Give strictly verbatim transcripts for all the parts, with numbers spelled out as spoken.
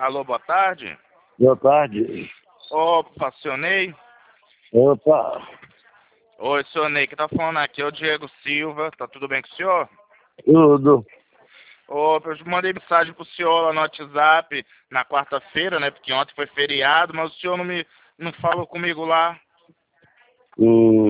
Alô, boa tarde. Boa tarde. Opa, senhor Ney? Opa, Oi, senhor Ney, que tá falando aqui é o Diego Silva. Tá tudo bem com o senhor? tudo. Opa, eu mandei mensagem pro senhor lá no WhatsApp na quarta-feira, né? Porque ontem foi feriado, mas o senhor não me não falou comigo lá. Hum,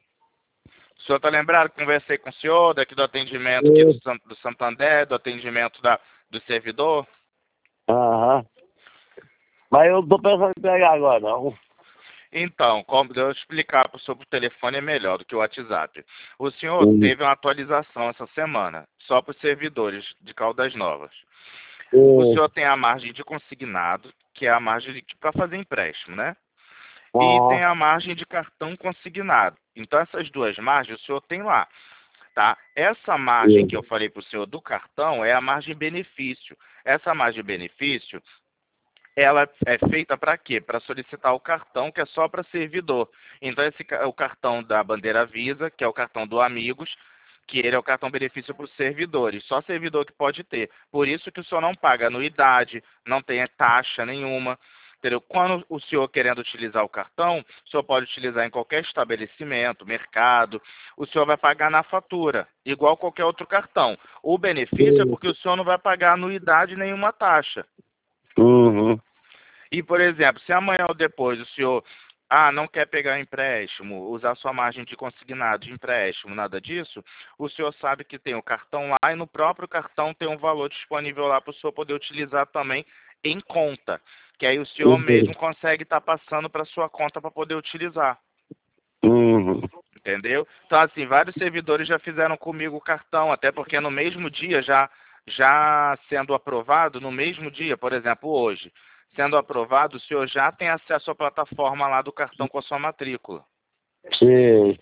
O senhor tá lembrado que conversei com o senhor daqui do atendimento aqui do, eu- San- do Santander, do atendimento da, do servidor? Aham. Mas eu não tô pensando em pegar agora, não. Então, como eu explicar pro senhor por telefone é melhor do que o WhatsApp. O senhor Hum, teve uma atualização essa semana, só para os servidores de Caldas Novas. O hum, senhor tem a margem de consignado, que é a margem para fazer empréstimo, né? E tem Aham. a margem de cartão consignado. Então, essas duas margens o senhor tem lá, tá? Essa margem que eu Hum, falei para o senhor do cartão é a margem benefício. Essa margem benefício, ela é feita para quê? Para solicitar o cartão que é só para servidor. Então, esse ca- é o cartão da Bandeira Visa, que é o cartão do Amigos, que ele é o cartão benefício para os servidores. Só servidor que pode ter. Por isso que o senhor não paga anuidade, não tem taxa nenhuma. Entendeu? Quando o senhor querendo utilizar o cartão, o senhor pode utilizar em qualquer estabelecimento, mercado, o senhor vai pagar na fatura, igual qualquer outro cartão. O benefício é hum, porque o senhor não vai pagar anuidade nenhuma taxa. uhum. E, por exemplo, se amanhã ou depois o senhor ah, não quer pegar empréstimo, usar sua margem de consignado de empréstimo, nada disso, o senhor sabe que tem o cartão lá e no próprio cartão tem um valor disponível lá para o senhor poder utilizar também em conta. Que aí o senhor Uhum. mesmo consegue estar passando para sua conta para poder utilizar. Uhum. Entendeu? Então, assim, vários servidores já fizeram comigo o cartão, até porque no mesmo dia, já, já sendo aprovado, no mesmo dia, por exemplo, hoje, sendo aprovado, o senhor já tem acesso à plataforma lá do cartão com a sua matrícula. Sei.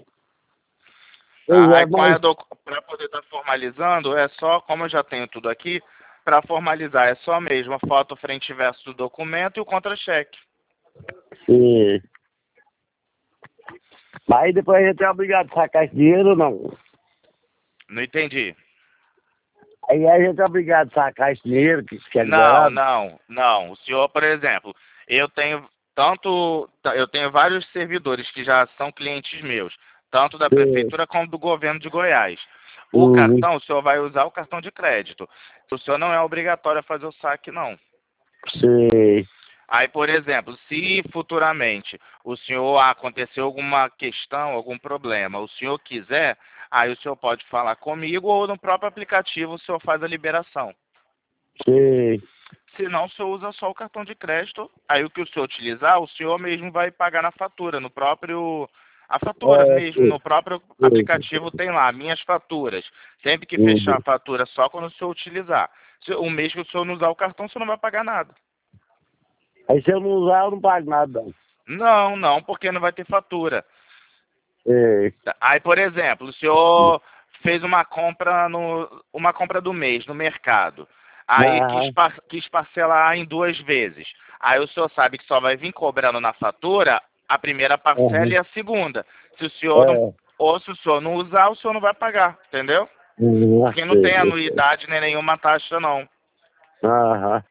Pois Tá? é, Aí, mas para poder estar formalizando, é só, como eu já tenho tudo aqui, para formalizar é só mesmo a foto frente e verso do documento e o contra-cheque. sei. Mas aí depois a gente é obrigado a sacar esse dinheiro ou não? Não entendi. Aí a gente é obrigado a sacar esse dinheiro que que é Não, liberado? não, não. O senhor, por exemplo, eu tenho tanto, eu tenho vários servidores que já são clientes meus, tanto da Sei. prefeitura como do governo de Goiás. O Uhum. cartão, o senhor vai usar o cartão de crédito. O senhor não é obrigatório a fazer o saque, não. Sei. Aí, por exemplo, se futuramente o senhor aconteceu alguma questão, algum problema, o senhor quiser, aí o senhor pode falar comigo ou no próprio aplicativo o senhor faz a liberação. Sei. Se não, o senhor usa só o cartão de crédito. Aí o que o senhor utilizar, o senhor mesmo vai pagar na fatura, no próprio. A fatura É, mesmo, sei. no próprio Sei. aplicativo tem lá, minhas faturas. Sempre que fechar Uhum. a fatura, só quando o senhor utilizar. Se o mês que o senhor não usar o cartão, o senhor não vai pagar nada. Aí se eu não usar, eu não pago nada, não. Não, não, porque não vai ter fatura. Sei. Aí, por exemplo, o senhor fez uma compra no, uma compra do mês no mercado. Aí quis, Aham. par- quis parcelar em duas vezes. Aí o senhor sabe que só vai vir cobrando na fatura a primeira parcela Aham. e a segunda. Se o senhor não, É. ou se o senhor não usar, o senhor não vai pagar, entendeu? Uhum. Porque não Sei. tem Eu sei. anuidade nem nenhuma taxa, não. Aham.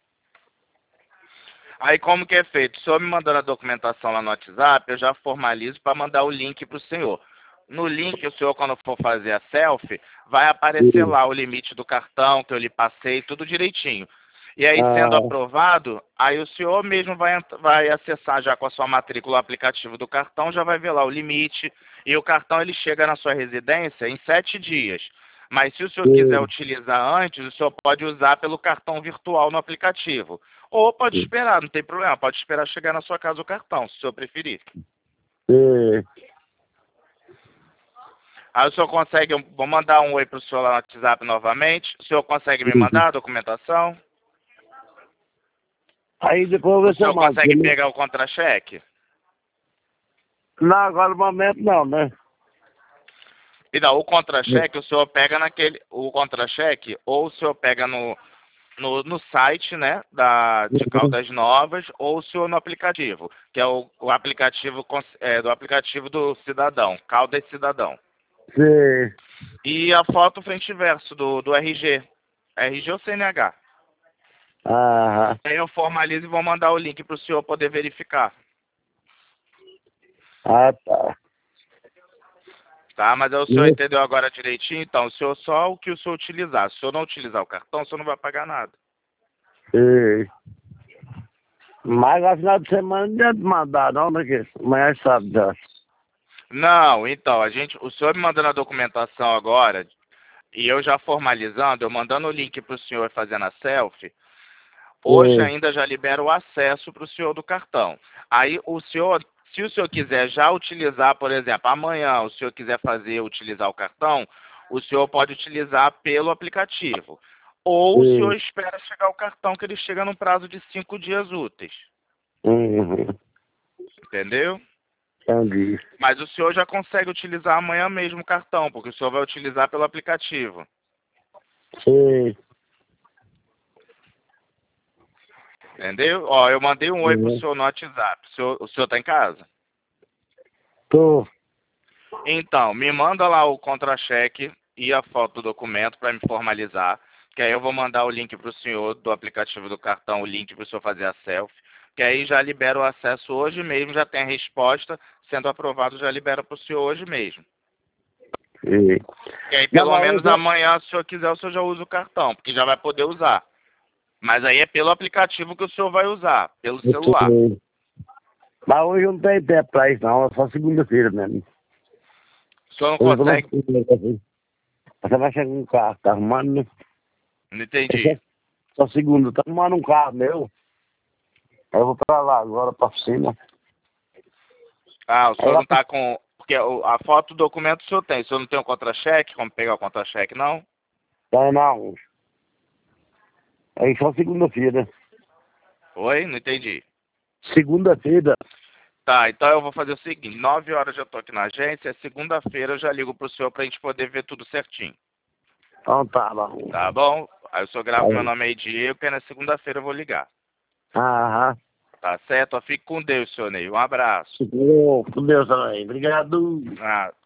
Aí como que é feito? O senhor me mandando a documentação lá no WhatsApp, eu já formalizo para mandar o link para o senhor. No link, o senhor, quando for fazer a selfie, vai aparecer Sim. lá o limite do cartão que eu lhe passei, tudo direitinho. E aí, sendo Ah, aprovado, aí o senhor mesmo vai, ent- vai acessar já com a sua matrícula o aplicativo do cartão, já vai ver lá o limite. E o cartão ele chega na sua residência em sete dias. Mas se o senhor quiser sim. utilizar antes, o senhor pode usar pelo cartão virtual no aplicativo. Ou pode esperar, não tem problema, pode esperar chegar na sua casa o cartão, se o senhor preferir. Sim. Aí o senhor consegue, eu vou mandar um oi para o senhor lá no WhatsApp novamente. O senhor consegue me Sim. mandar a documentação? Aí depois eu O vou ser senhor mais. consegue pegar o contra-cheque? Não, agora no momento não, né? E não, o contra-cheque o senhor pega naquele, o contra-cheque, ou o senhor pega no, no, no site, né, da, de Uhum. Caldas Novas, ou o senhor no aplicativo, que é o, o aplicativo cons- é, do aplicativo do cidadão, Caldas Cidadão. Sim. E a foto frente e verso do, do R G. R G ou C N H? Aham. Aí eu formalizo e vou mandar o link para o senhor poder verificar. Ah, tá. Tá, mas aí o senhor entendeu agora direitinho? Então, o senhor só o que o senhor utilizar. Se o senhor não utilizar o cartão, o senhor não vai pagar nada. E... Mas no final de semana não deve mandar, não, né? Que amanhã sabe já. Não, então, a gente, o senhor me mandando a documentação agora, e eu já formalizando, eu mandando o link para o senhor fazendo a selfie, hoje E... ainda já libera o acesso para o senhor do cartão. Aí o senhor, se o senhor quiser já utilizar, por exemplo, amanhã o senhor quiser fazer, utilizar o cartão, o senhor pode utilizar pelo aplicativo. Ou o senhor E... espera chegar o cartão, que ele chega num prazo de cinco dias úteis. Uhum. Entendeu? Entendi. Mas o senhor já consegue utilizar amanhã mesmo o cartão, porque o senhor vai utilizar pelo aplicativo. Sim. Entendeu? Ó, eu mandei um oi pro Uhum. senhor no WhatsApp. O senhor, o senhor tá em casa? Tô. Então, me manda lá o contra-cheque e a foto do documento para me formalizar, que aí eu vou mandar o link para o senhor do aplicativo do cartão, o link para o senhor fazer a selfie, que aí já libera o acesso hoje mesmo, já tem a resposta, sendo aprovado já libera para o senhor hoje mesmo. E... Que aí Não, pelo mas menos hoje eu... amanhã, se o senhor quiser, o senhor já usa o cartão, porque já vai poder usar. Mas aí é pelo aplicativo que o senhor vai usar, pelo celular. Sim. Mas hoje eu não tenho tempo pra isso, não. É só segunda-feira mesmo. O senhor não Hoje eu não consegue? tenho tempo assim. Você vai chegar um carro, tá arrumando, né? Não entendi. Só segunda, tá arrumando um carro meu. Aí eu vou pra lá agora, pra oficina. Ah, o Aí senhor lá não tá com... Porque o- a foto do documento o senhor tem. O senhor não tem o contra-cheque? Como pegar o contra-cheque, não? pra não. Aí só segunda-feira. Oi? Não entendi. Segunda-feira. Tá, então eu vou fazer o seguinte. Nove horas eu tô aqui na agência. Segunda-feira eu já ligo pro senhor pra gente poder ver tudo certinho. Então tá bom. Tá bom? Aí o senhor grava meu Aí. nome aí, Diego, que aí na segunda-feira eu vou ligar. Aham. Tá certo? Fique com Deus, senhor Ney. Um abraço. Ficou com Deus também. Obrigado. Ah,